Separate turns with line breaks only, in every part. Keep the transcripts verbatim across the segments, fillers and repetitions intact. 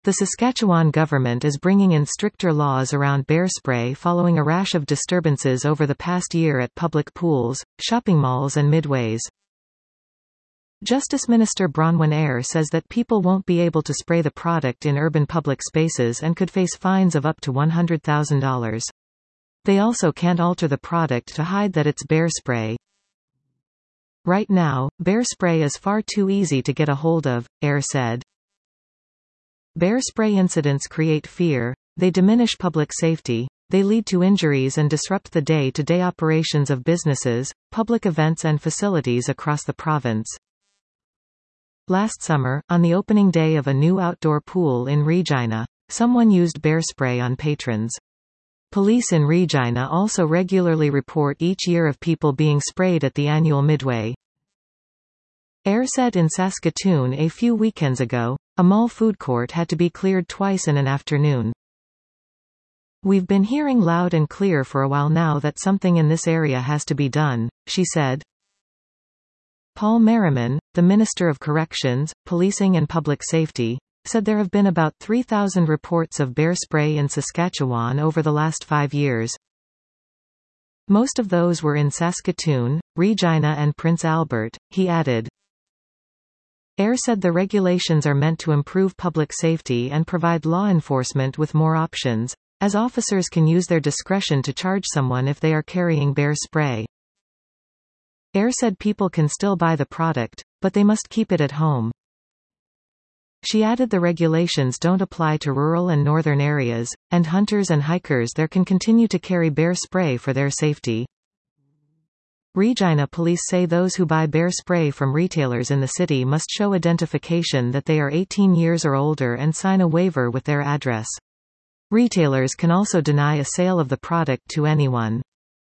The Saskatchewan government is bringing in stricter laws around bear spray following a rash of disturbances over the past year at public pools, shopping malls and midways. Justice Minister Bronwyn Eyre says that people won't be able to spray the product in urban public spaces and could face fines of up to one hundred thousand dollars. They also can't alter the product to hide that it's bear spray. Right now, bear spray is far too easy to get a hold of, Eyre said. Bear spray incidents create fear, they diminish public safety, they lead to injuries and disrupt the day-to-day operations of businesses, public events and facilities across the province. Last summer, on the opening day of a new outdoor pool in Regina, someone used bear spray on patrons. Police in Regina also regularly report each year of people being sprayed at the annual Midway. Eyre said in Saskatoon a few weekends ago, a mall food court had to be cleared twice in an afternoon. We've been hearing loud and clear for a while now that something in this area has to be done, she said. Paul Merriman, the Minister of Corrections, Policing and Public Safety, said there have been about three thousand reports of bear spray in Saskatchewan over the last five years. Most of those were in Saskatoon, Regina and Prince Albert, he added. Eyre said the regulations are meant to improve public safety and provide law enforcement with more options, as officers can use their discretion to charge someone if they are carrying bear spray. Eyre said people can still buy the product, but they must keep it at home. She added the regulations don't apply to rural and northern areas, and hunters and hikers there can continue to carry bear spray for their safety. Regina police say those who buy bear spray from retailers in the city must show identification that they are eighteen years or older and sign a waiver with their address. Retailers can also deny a sale of the product to anyone.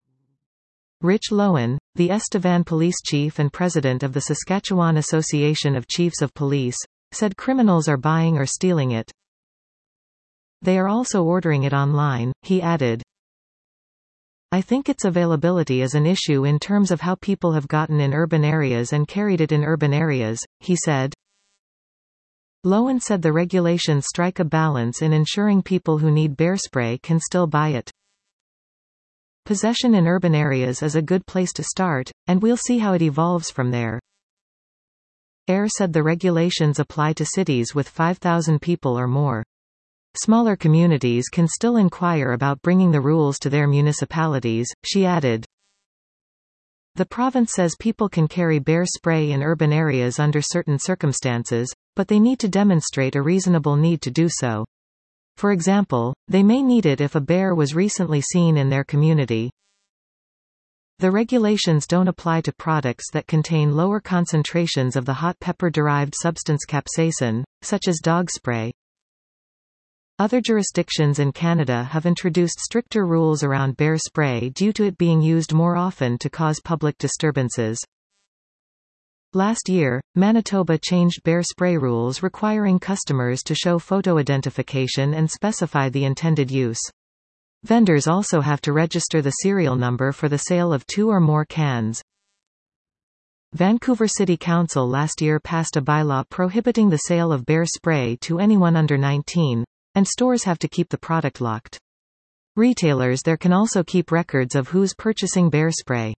Rich Loewen, the Estevan police chief and president of the Saskatchewan Association of Chiefs of Police, said criminals are buying or stealing it. They are also ordering it online, he added. I think its availability is an issue in terms of how people have gotten in urban areas and carried it in urban areas, he said. Loewen said the regulations strike a balance in ensuring people who need bear spray can still buy it. Possession in urban areas is a good place to start, and we'll see how it evolves from there. Eyre said the regulations apply to cities with five thousand people or more. Smaller communities can still inquire about bringing the rules to their municipalities, she added. The province says people can carry bear spray in urban areas under certain circumstances, but they need to demonstrate a reasonable need to do so. For example, they may need it if a bear was recently seen in their community. The regulations don't apply to products that contain lower concentrations of the hot pepper-derived substance capsaicin, such as dog spray. Other jurisdictions in Canada have introduced stricter rules around bear spray due to it being used more often to cause public disturbances. Last year, Manitoba changed bear spray rules requiring customers to show photo identification and specify the intended use. Vendors also have to register the serial number for the sale of two or more cans. Vancouver City Council last year passed a bylaw prohibiting the sale of bear spray to anyone under nineteen, and stores have to keep the product locked. Retailers there can also keep records of who's purchasing bear spray.